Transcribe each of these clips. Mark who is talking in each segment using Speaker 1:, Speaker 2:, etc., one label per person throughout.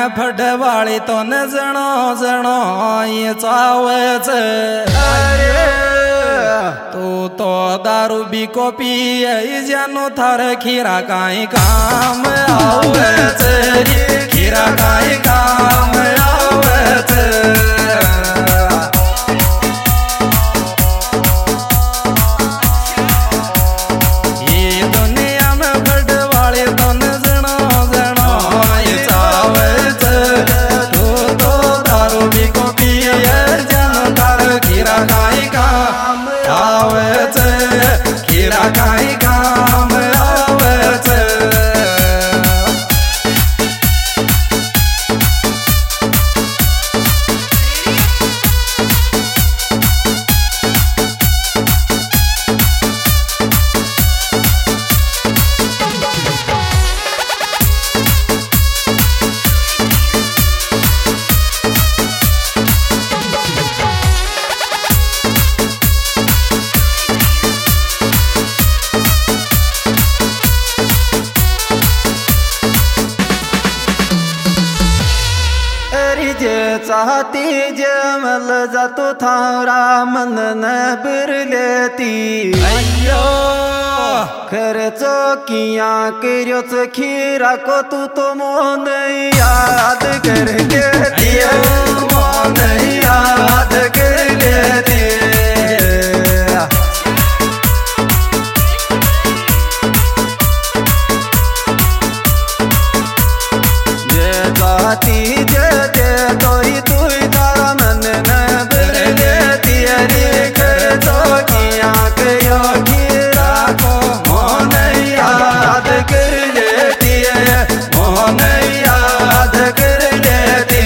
Speaker 1: फडवाळी तो न जणो जणो ये चावच तू तो दारू बिको पिय जानो थार खीरा काई काम आवच खीरा काई काम आवच काही काम आवच
Speaker 2: चाहती जमल जातो थारा मन न बिरलेती
Speaker 1: अय्यो
Speaker 2: खर्चो किया करोच खीरा को तू तो मोन याद कर लेती
Speaker 1: मोन याद कर लेती
Speaker 2: जे चाहती जे तोरी तू तारा मन न बिरलेती अरे खर्चो किया करो खीरा को मोन याद कर लेती मोन याद कर लेती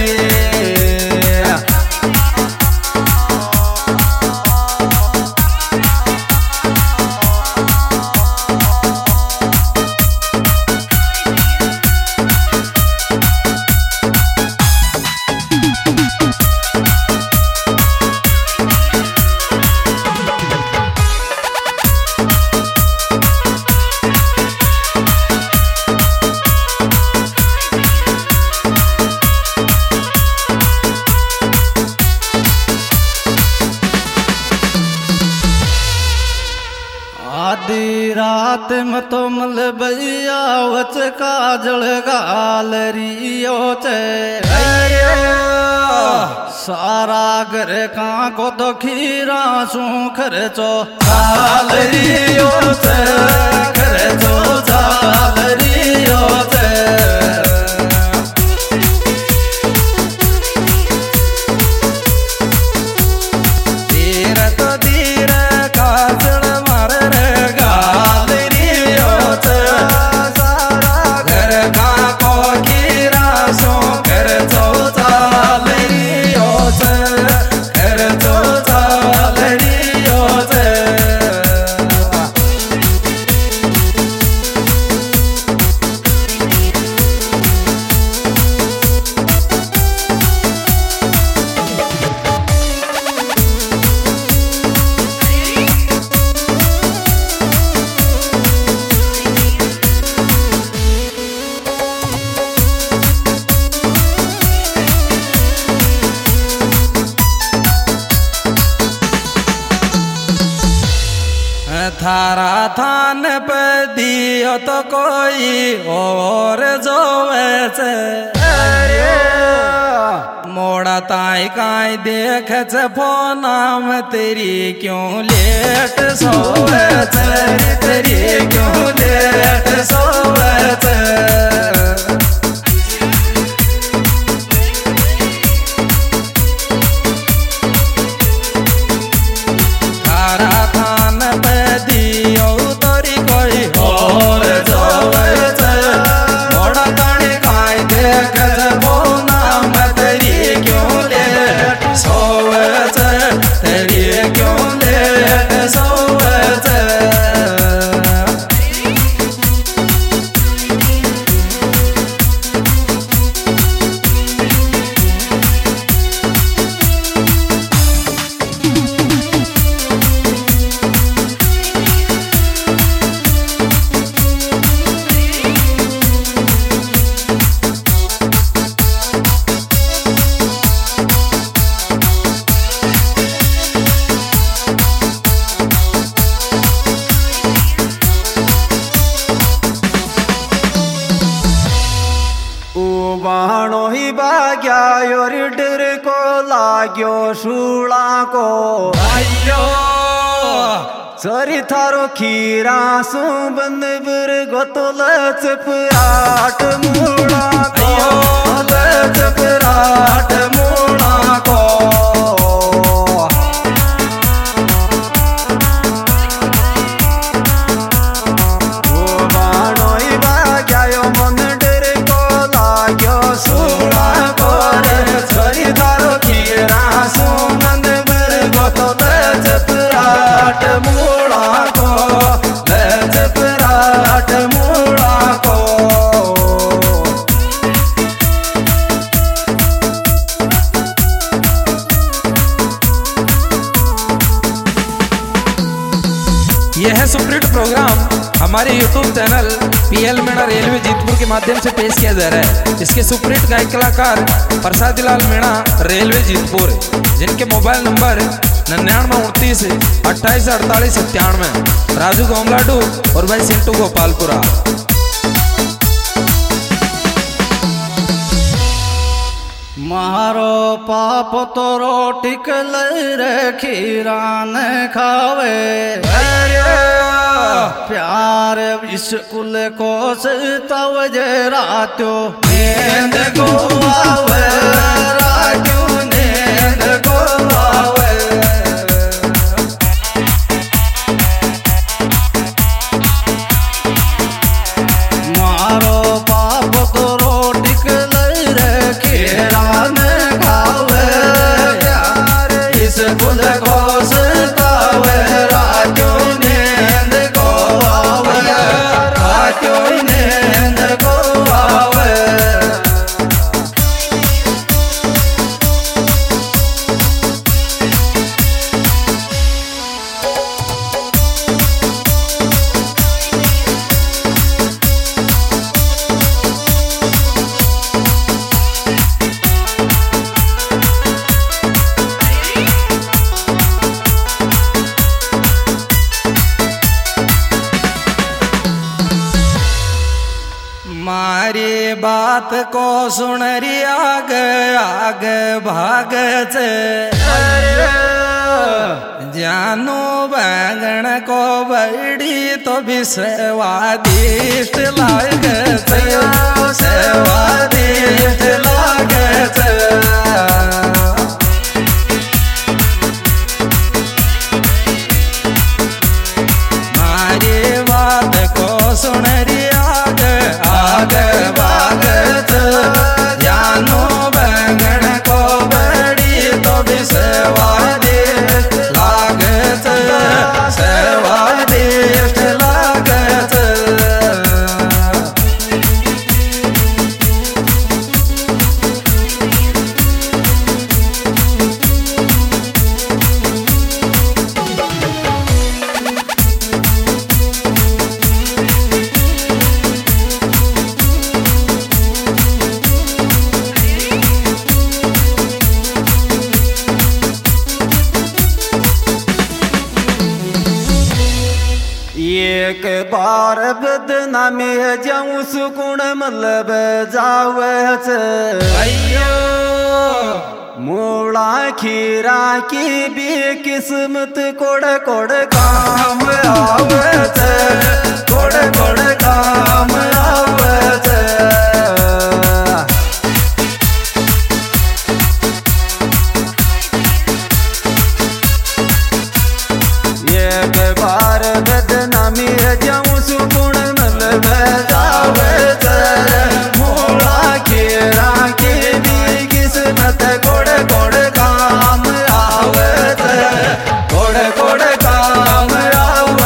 Speaker 1: आधी रात में तो मल भैया वच काजल गालरियो चे सारा घर का को तो खीरा सू खर्चो गालरियो चे खर्चो गालरियो चे थारा थान पे दियो तो कोई और जोवे से मोड़ा ताई काई देख से फोना में तेरी क्यों लेट सोवे से तेरी क्यों लेट सोवे से
Speaker 2: लाग्यो शूला को
Speaker 1: आयो
Speaker 2: सरी थारो खीरा सु बंद बर गोतल चपराट मूला को चपराट मूला को
Speaker 1: यह है सुप्रीट प्रोग्राम हमारे YouTube चैनल PL मीणा रेलवे जीतपुर के माध्यम से पेश किया जा रहा है। इसके सुप्रीट गायक कलाकार प्रसाद लाल मीणा रेलवे जीतपुर, जिनके मोबाइल नंबर 9929 28 48 97, राजू गोमलाडू और भाई सिंटू गोपालपुरा।
Speaker 2: मारो पाप तोरो टिकल रे खीरा न खावे प्यार स्कूल को तव जे रात्यो नींद को आवे रात्यो नींद को आवे मारो पाप तोरो टिकल रे खीरा न खावे प्यार स्कूल को तव रात्यो नींद को आवे रात्यो नींद को आवे।
Speaker 1: मारी बात को सुन री आग आग भाग जानू बैंगन को बड़ी तो भी स्वादिष्ट लाग स्वादिष्ट लाग मारी बात को सुन री आग आग भागत जानो बैंगन को बड़ी तो भी स्वादिष्ट लागत स्वादिष्ट लागत।
Speaker 2: एक बार बदनामी जाऊं सुकून मतलब जावे
Speaker 1: अयो
Speaker 2: मूला खीरा की भी किस्मत कोड़ कोड़ काम आवे कोड़ कोड़ काम आवे। एक बार बदनामी जाऊं सुकून मतलब जावे मूला खीरा की भी किस्मत कोड़ कोड़ काम आवे कोड़ कोड़ काम आवे।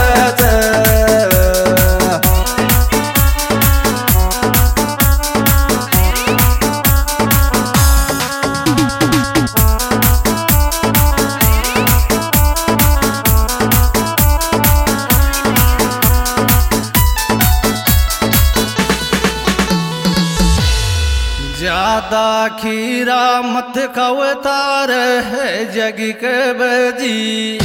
Speaker 2: ज्यादा खीरा मत खाओ तार है जग के बजी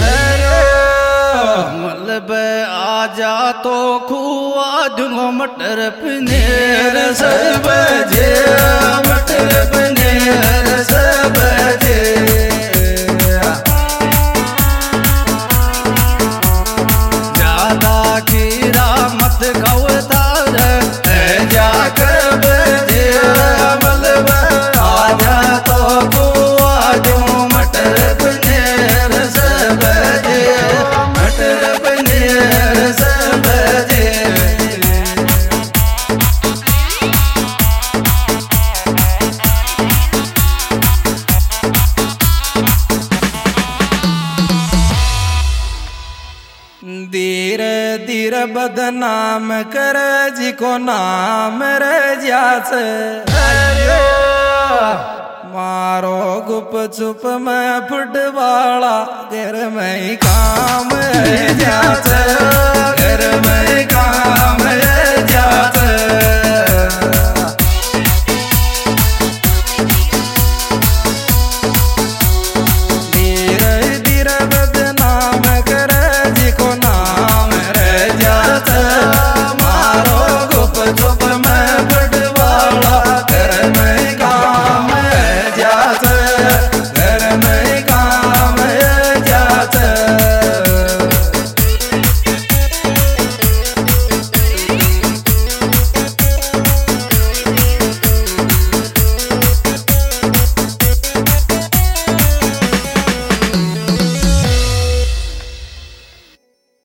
Speaker 2: मलब आ जा तो खुआ दूंगो मटर पनीर सब जे मटर पनीर सब जे।
Speaker 1: वीर बदनाम कर जी को नाम रजाच मारो गुप चुप में फुटवाला घर में ही काम रजाच घर में ही काम रजाच